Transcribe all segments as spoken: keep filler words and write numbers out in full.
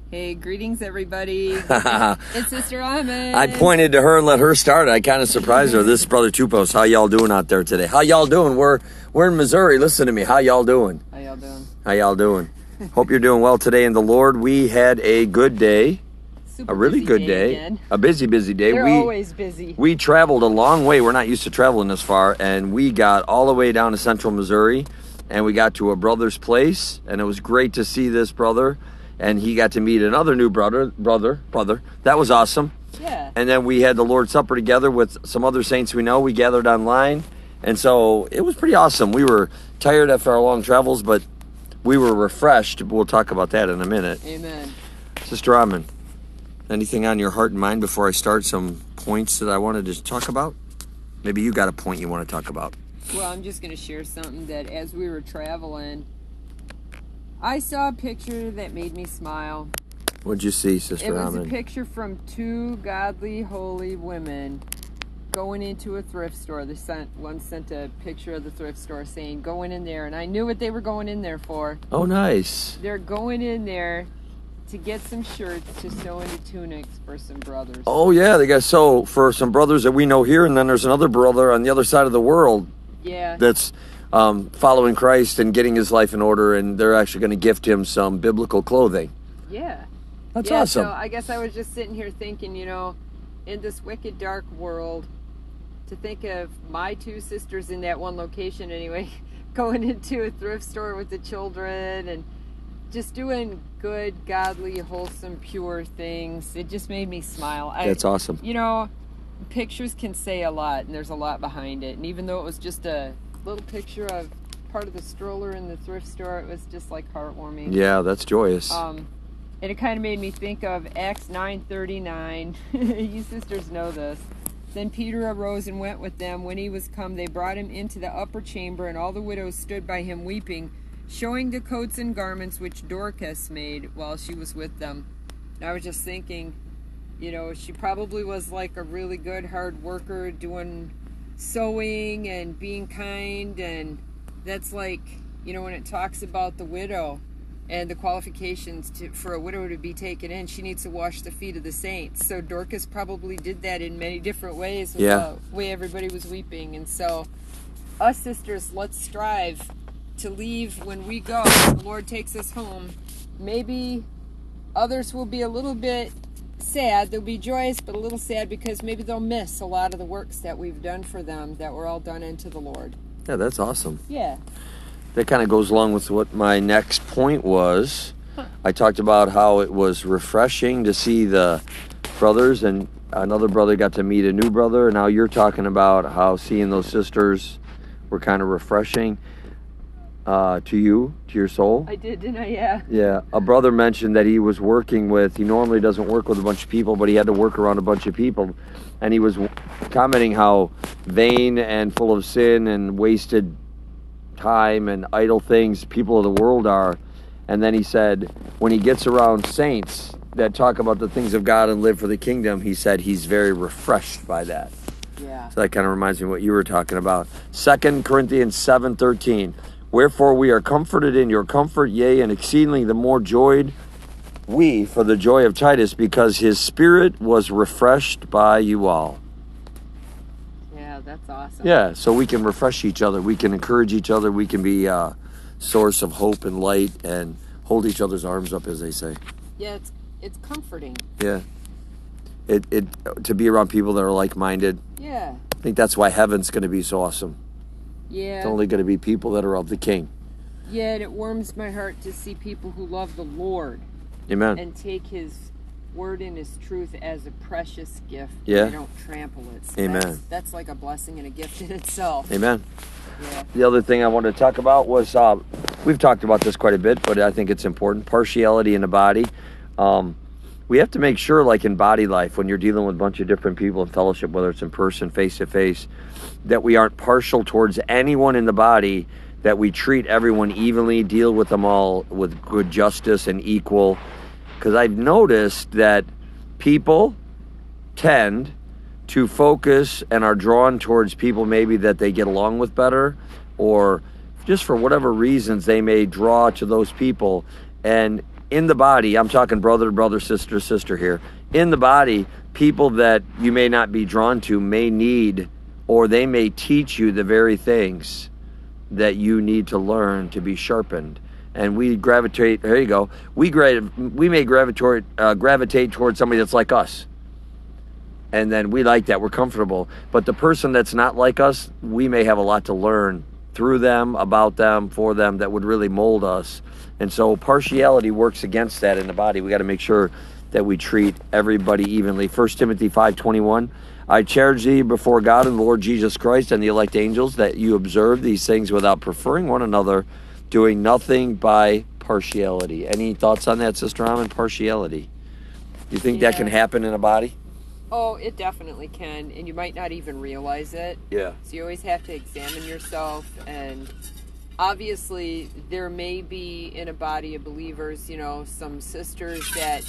Hey, greetings, everybody. It's Sister Ahmed. I pointed to her and let her start. I kind of surprised her. This is Brother Tupos. How y'all doing out there today? How y'all doing? We're we're in Missouri. Listen to me. How y'all doing? How y'all doing? How y'all doing? Hope you're doing well today in the Lord. We had a good day. Super a really busy good day. day. Again. A busy, busy day. They're we, always busy. We traveled a long way. We're not used to traveling this far. And we got all the way down to central Missouri. And we got to a brother's place. And it was great to see this brother. And he got to meet another new brother, brother, brother. That was awesome. Yeah. And then we had the Lord's Supper together with some other saints we know. We gathered online. And so it was pretty awesome. We were tired after our long travels, but we were refreshed. We'll talk about that in a minute. Amen. Sister Rahman, anything on your heart and mind before I start some points that I wanted to talk about? Maybe you got a point you want to talk about. Well, I'm just going to share something that as we were traveling, I saw a picture that made me smile. What'd you see, Sister It was Rahman? a picture from two godly, holy women going into a thrift store. They sent one sent a picture of the thrift store saying, going in there. And I knew what they were going in there for. Oh, nice. They're going in there to get some shirts to sew into tunics for some brothers. Oh, yeah. They got sew for some brothers that we know here. And then there's another brother on the other side of the world. Yeah. That's um, following Christ and getting his life in order. And they're actually going to gift him some biblical clothing. Yeah. That's yeah, awesome. So I guess I was just sitting here thinking, you know, in this wicked, dark world, to think of my two sisters in that one location anyway, going into a thrift store with the children and just doing good, godly, wholesome, pure things. It just made me smile. That's I, awesome. You know, pictures can say a lot, and there's a lot behind it. And even though it was just a little picture of part of the stroller in the thrift store, it was just like heartwarming. Yeah, that's joyous. Um, and it kind of made me think of Acts nine thirty-nine. You sisters know this. Then Peter arose and went with them. When he was come, they brought him into the upper chamber, and all the widows stood by him weeping, showing the coats and garments which Dorcas made while she was with them. And I was just thinking, you know, she probably was like a really good hard worker doing sewing and being kind. And that's like, you know, when it talks about the widow and the qualifications to, for a widow to be taken in, she needs to wash the feet of the saints. So Dorcas probably did that in many different ways with yeah. the way everybody was weeping. And so us sisters, let's strive to leave when we go. The Lord takes us home. Maybe others will be a little bit sad. They'll be joyous, but a little sad because maybe they'll miss a lot of the works that we've done for them that were all done into the Lord. Yeah, that's awesome. Yeah. That kind of goes along with what my next point was. I talked about how it was refreshing to see the brothers, and another brother got to meet a new brother. And now you're talking about how seeing those sisters were kind of refreshing uh, to you, to your soul. I did, didn't I? Yeah. Yeah. A brother mentioned that he was working with, he normally doesn't work with a bunch of people, but he had to work around a bunch of people. And he was commenting how vain and full of sin and wasted time and idle things people of the world are. And then he said when he gets around saints that talk about the things of God and live for the kingdom, he said he's very refreshed by that. Yeah. So that kind of reminds me of what you were talking about. Second Corinthians seven thirteen. Wherefore we are comforted in your comfort, yea, and exceedingly the more joyed we for the joy of Titus, because his spirit was refreshed by you all. That's awesome. Yeah, so we can refresh each other. We can encourage each other. We can be a source of hope and light and hold each other's arms up, as they say. Yeah, it's it's comforting. Yeah. It it to be around people that are like-minded. Yeah. I think that's why heaven's going to be so awesome. Yeah. It's only going to be people that are of the King. Yeah, and it warms my heart to see people who love the Lord. Amen. And take his word and his truth as a precious gift. Yeah. They don't trample it. So Amen. That's, that's like a blessing and a gift in itself. Amen. Yeah. The other thing I wanted to talk about was, uh, we've talked about this quite a bit, but I think it's important, partiality in the body. Um, we have to make sure, like in body life, when you're dealing with a bunch of different people in fellowship, whether it's in person, face-to-face, that we aren't partial towards anyone in the body, that we treat everyone evenly, deal with them all with good justice and equal. Because I've noticed that people tend to focus and are drawn towards people maybe that they get along with better, or just for whatever reasons they may draw to those people. And in the body, I'm talking brother, brother, sister, sister here. In the body, people that you may not be drawn to may need, or they may teach you the very things that you need to learn to be sharpened. And we gravitate, there you go, we gra- we may gravitate, uh, gravitate towards somebody that's like us. And then we like that, we're comfortable. But the person that's not like us, we may have a lot to learn through them, about them, for them, that would really mold us. And so partiality works against that in the body. We got to make sure that we treat everybody evenly. First Timothy five twenty-one, I charge thee before God and the Lord Jesus Christ and the elect angels that you observe these things without preferring one another, doing nothing by partiality. Any thoughts on that, Sister Raman? Partiality. Do you think Yeah. that can happen in a body? Oh, it definitely can, and you might not even realize it. Yeah. So you always have to examine yourself, and obviously there may be in a body of believers, you know, some sisters that,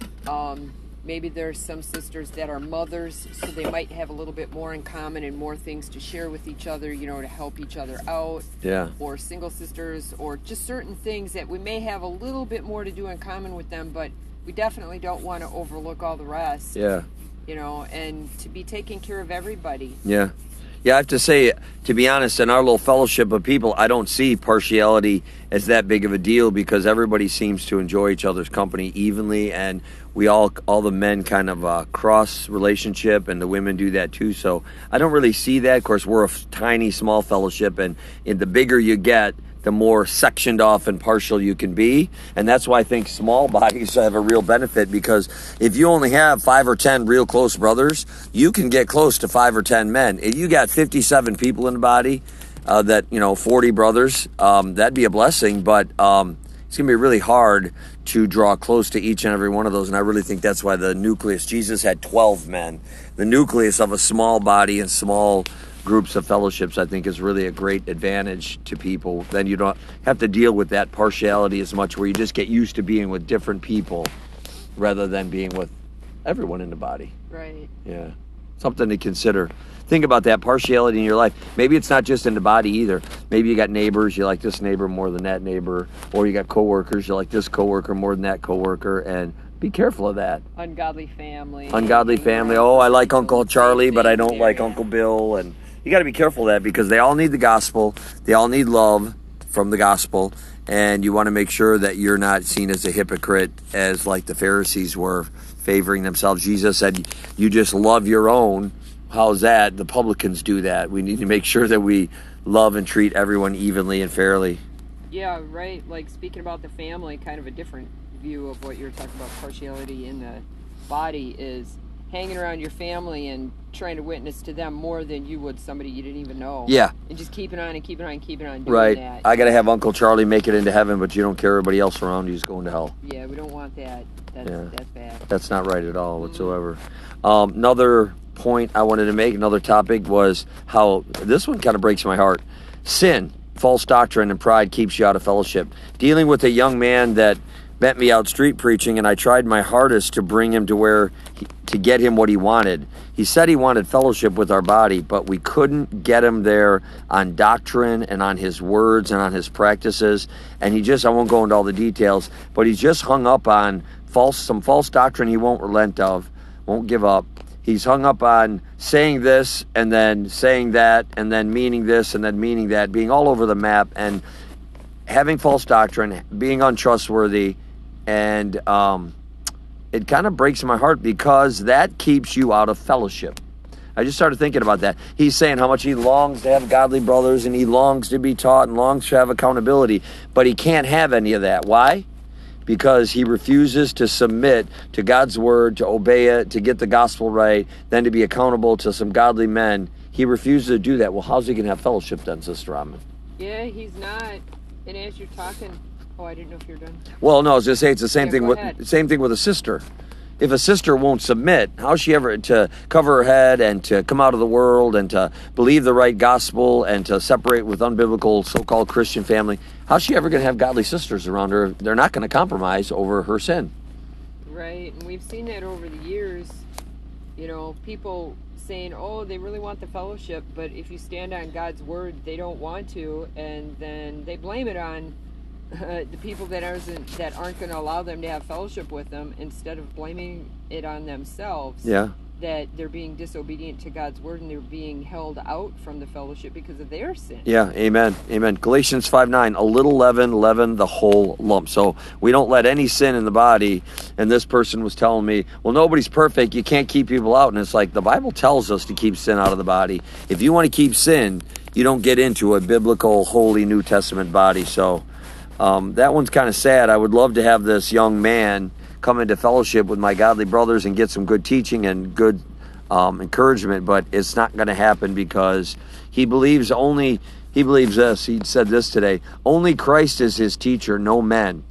um, maybe there's some sisters that are mothers, so they might have a little bit more in common and more things to share with each other, you know, to help each other out. Yeah. Or single sisters, or just certain things that we may have a little bit more to do in common with them, but we definitely don't want to overlook all the rest. Yeah. You know, and to be taking care of everybody. Yeah. Yeah, I have to say, to be honest, in our little fellowship of people, I don't see partiality as that big of a deal because everybody seems to enjoy each other's company evenly, and we all, all the men kind of uh, cross relationship, and the women do that too. So I don't really see that. Of course, we're a tiny, small fellowship, and, and the bigger you get, the more sectioned off and partial you can be. And that's why I think small bodies have a real benefit, because if you only have five or ten real close brothers, you can get close to five or ten men. If you got fifty-seven people in the body, uh, that, you know, forty brothers, um, that'd be a blessing, but um, it's going to be really hard to draw close to each and every one of those. And I really think that's why the nucleus, Jesus had twelve men. The nucleus of a small body and small groups of fellowships, I think, is really a great advantage to people. Then you don't have to deal with that partiality as much, where you just get used to being with different people rather than being with everyone in the body. Right. Yeah. Something to consider. Think about that partiality in your life. Maybe it's not just in the body either. Maybe you got neighbors, you like this neighbor more than that neighbor, or you got coworkers, you like this coworker more than that coworker, and be careful of that. Ungodly family. Ungodly family. Oh, I like Uncle Charlie, but I don't like Uncle Bill. And you got to be careful of that, because they all need the gospel. They all need love from the gospel. And you want to make sure that you're not seen as a hypocrite, as like the Pharisees were, favoring themselves. Jesus said, you just love your own. How's that? The publicans do that. We need to make sure that we love and treat everyone evenly and fairly. Yeah, right. Like, speaking about the family, kind of a different view of what you're talking about, partiality in the body, is hanging around your family and trying to witness to them more than you would somebody you didn't even know. Yeah. And just keeping on and keeping on and keeping on doing Right. that. I got to have Uncle Charlie make it into heaven, but you don't care everybody else around you is going to hell. Yeah, we don't want that. That's, Yeah. that's bad. That's not right at all whatsoever. Um, another point I wanted to make, another topic, was how this one kind of breaks my heart. Sin, false doctrine, and pride keeps you out of fellowship. Dealing with a young man that met me out street preaching, and I tried my hardest to bring him to where he, to get him what he wanted. He said he wanted fellowship with our body, but we couldn't get him there on doctrine and on his words and on his practices. And he just, I won't go into all the details, but he's just hung up on false, some false doctrine he won't relent of, won't give up. He's hung up on saying this and then saying that and then meaning this and then meaning that, being all over the map and having false doctrine, being untrustworthy. And um, it kind of breaks my heart, because that keeps you out of fellowship. I just started thinking about that. He's saying how much he longs to have godly brothers, and he longs to be taught and longs to have accountability, but he can't have any of that. Why? Because he refuses to submit to God's word, to obey it, to get the gospel right, then to be accountable to some godly men. He refuses to do that. Well, how's he going to have fellowship then, Sister Raman? Yeah, he's not. And as you're talking, oh, I didn't know if you're done. Well, no, I was just saying it's the same Yeah, thing go with ahead. same thing with a sister. If a sister won't submit, how's she ever to cover her head and to come out of the world and to believe the right gospel and to separate with unbiblical so-called Christian family? How's she ever going to have godly sisters around her? They're not going to compromise over her sin. Right, and we've seen that over the years. You know, people saying, oh, they really want the fellowship, but if you stand on God's word, they don't want to, and then they blame it on uh, the people that aren't that aren't going to allow them to have fellowship with them, instead of blaming it on themselves, Yeah. that they're being disobedient to God's word and they're being held out from the fellowship because of their sin. Yeah, amen, amen. Galatians five nine, a little leaven, leaven the whole lump. So we don't let any sin in the body. And this person was telling me, well, nobody's perfect. You can't keep people out. And it's like, the Bible tells us to keep sin out of the body. If you want to keep sin, you don't get into a biblical, holy New Testament body. So um, that one's kind of sad. I would love to have this young man come into fellowship with my godly brothers and get some good teaching and good um, encouragement, but it's not going to happen because he believes only, he believes this, he said this today, only Christ is his teacher, no men.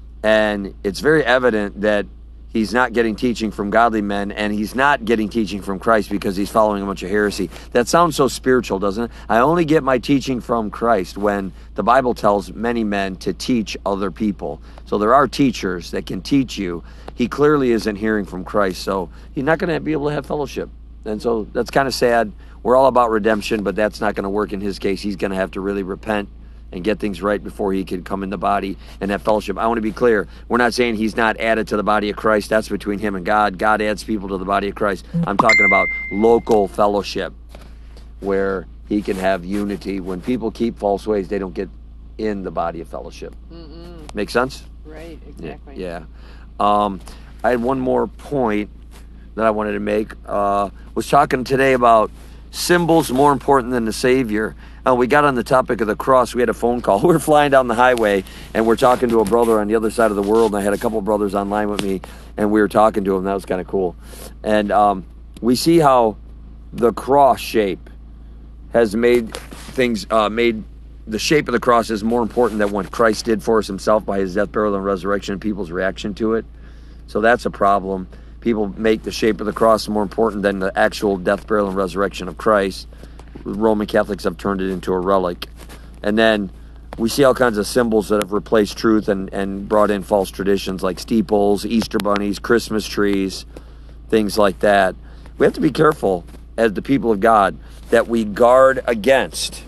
And it's very evident that he's not getting teaching from godly men, and he's not getting teaching from Christ because he's following a bunch of heresy. That sounds so spiritual, doesn't it? I only get my teaching from Christ, when the Bible tells many men to teach other people. So there are teachers that can teach you. He clearly isn't hearing from Christ, so he's not going to be able to have fellowship. And so that's kind of sad. We're all about redemption, but that's not going to work in his case. He's going to have to really repent and get things right before he could come in the body and have fellowship. I want to be clear. We're not saying he's not added to the body of Christ. That's between him and God. God adds people to the body of Christ. I'm talking about local fellowship where he can have unity. When people keep false ways, they don't get in the body of fellowship. Mm-mm. Make sense? Right, exactly. Yeah. yeah. Um, I had one more point that I wanted to make. Uh, was talking today about symbols more important than the Savior. Uh, we got on the topic of the cross. We had a phone call. We were flying down the highway, and we're talking to a brother on the other side of the world, and I had a couple brothers online with me, and we were talking to him. That was kind of cool. And um, we see how the cross shape has made things, uh, made the shape of the cross is more important than what Christ did for us himself by his death, burial, and resurrection, and people's reaction to it. So that's a problem. People make the shape of the cross more important than the actual death, burial, and resurrection of Christ. Roman Catholics have turned it into a relic. And then we see all kinds of symbols that have replaced truth and, and brought in false traditions like steeples, Easter bunnies, Christmas trees, things like that. We have to be careful as the people of God that we guard against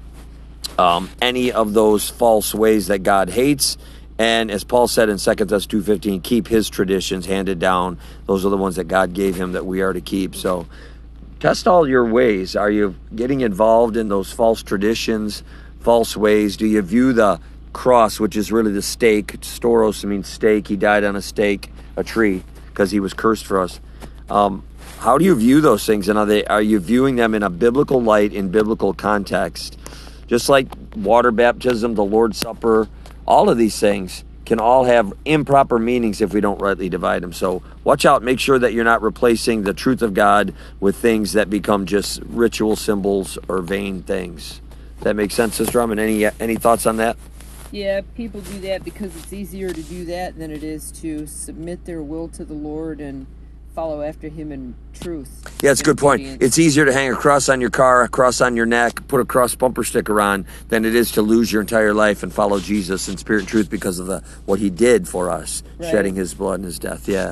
um, any of those false ways that God hates. And as Paul said in Second Thessalonians two fifteen, keep his traditions handed down. Those are the ones that God gave him that we are to keep. So test all your ways. Are you getting involved in those false traditions, false ways? Do you view the cross, which is really the stake? Storos means stake. He died on a stake, a tree, because he was cursed for us. Um, how do you view those things? And are they, are you viewing them in a biblical light, in biblical context? Just like water baptism, the Lord's Supper, all of these things can all have improper meanings if we don't rightly divide them. So watch out. Make sure that you're not replacing the truth of God with things that become just ritual symbols or vain things. Does that make sense, Sister Raman? Any, any thoughts on that? Yeah, people do that because it's easier to do that than it is to submit their will to the Lord and follow after him in truth. Yeah, it's a good point. It's easier to hang a cross on your car, a cross on your neck, put a cross bumper sticker on, than it is to lose your entire life and follow Jesus in spirit and truth because of the what he did for us, right. Shedding his blood and his death. Yeah,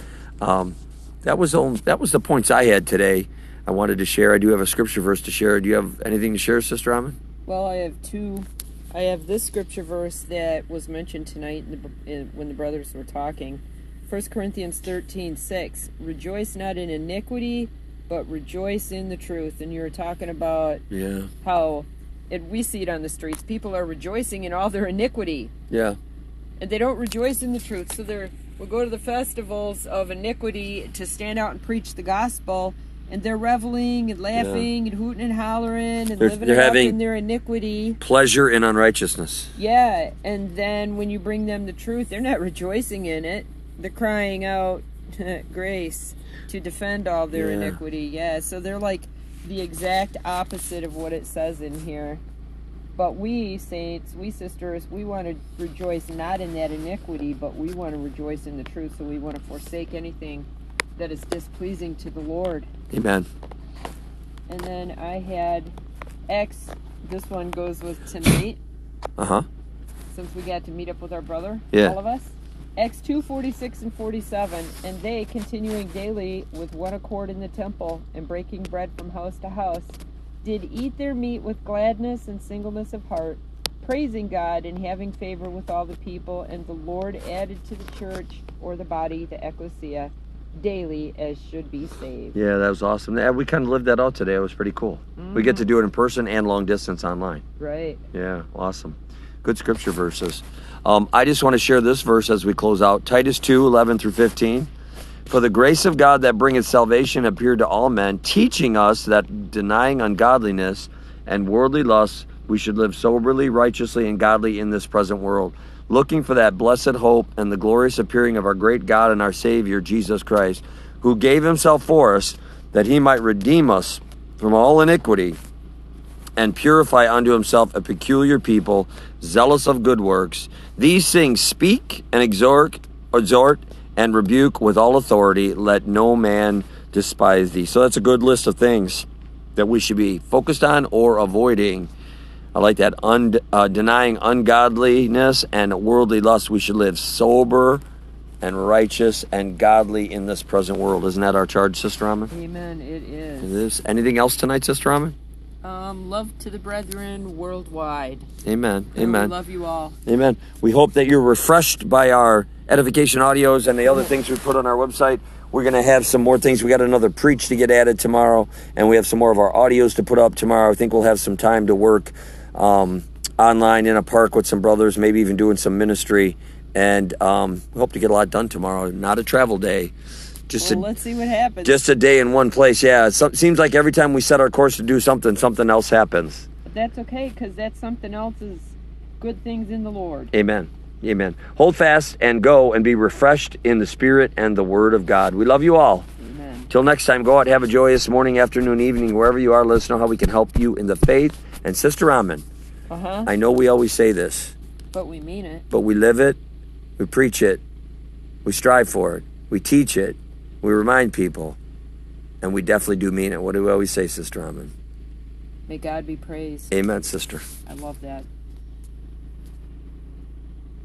um, that was only, that was the points I had today. I wanted to share. I do have a scripture verse to share. Do you have anything to share, Sister Raman? Well, I have two. I have this scripture verse that was mentioned tonight in the, in, when the brothers were talking. First Corinthians thirteen six, rejoice not in iniquity, but rejoice in the truth. And you were talking about yeah. how it, we see it on the streets. People are rejoicing in all their iniquity. Yeah. And they don't rejoice in the truth. So they're we'll go to the festivals of iniquity to stand out and preach the gospel, and they're reveling and laughing yeah. and hooting and hollering and they're, living they're it having up in their iniquity. Pleasure in unrighteousness. Yeah. And then when you bring them the truth, they're not rejoicing in it. They're crying out grace to defend all their yeah. iniquity. Yeah, so they're like the exact opposite of what it says in here. But we saints, we sisters, we want to rejoice not in that iniquity, but we want to rejoice in the truth. So we want to forsake anything that is displeasing to the Lord. Amen. And then I had X. This one goes with tonight. Uh-huh. Since we got to meet up with our brother, yeah. all of us. Acts two forty-six and forty-seven, and they, continuing daily with one accord in the temple, and breaking bread from house to house, did eat their meat with gladness and singleness of heart, praising God and having favor with all the people, and the Lord added to the church, or the body, the ecclesia, daily as should be saved. Yeah, that was awesome. Yeah, we kind of lived that out today. It was pretty cool. Mm. We get to do it in person and long distance online. Right. Yeah, awesome. Good scripture verses. Um, I just want to share this verse as we close out. Titus two, eleven through fifteen. For the grace of God that bringeth salvation appeared to all men, teaching us that denying ungodliness and worldly lusts, we should live soberly, righteously, and godly in this present world, looking for that blessed hope and the glorious appearing of our great God and our Savior, Jesus Christ, who gave himself for us, that he might redeem us from all iniquity and purify unto himself a peculiar people, zealous of good works. These things speak and exhort, exhort and rebuke with all authority. Let no man despise thee. So that's a good list of things that we should be focused on or avoiding. I like that. Und, uh, denying ungodliness and worldly lust. We should live sober and righteous and godly in this present world. Isn't that our charge, Sister Raman? Amen. It is. It is. Anything else tonight, Sister Raman? Um, love to the brethren worldwide. Amen. And Amen. We love you all. Amen. We hope that you're refreshed by our edification audios and the other things we put on our website. We're going to have some more things. We got another preach to get added tomorrow, and we have some more of our audios to put up tomorrow. I think we'll have some time to work um, online in a park with some brothers, maybe even doing some ministry. And um, we hope to get a lot done tomorrow. Not a travel day. Just well, a, let's see what happens. Just a day in one place. Yeah, it seems like every time we set our course to do something, something else happens. But that's okay, because that's something else is good things in the Lord. Amen. Amen. Hold fast and go and be refreshed in the Spirit and the Word of God. We love you all. Amen. Till next time, go out, have a joyous morning, afternoon, evening, wherever you are. Let us know how we can help you in the faith. And Sister Raman, uh-huh. I know we always say this. But we mean it. But we live it. We preach it. We strive for it. We teach it. We remind people. And we definitely do mean it. What do we always say, Sister Raman? May God be praised. Amen, sister. I love that.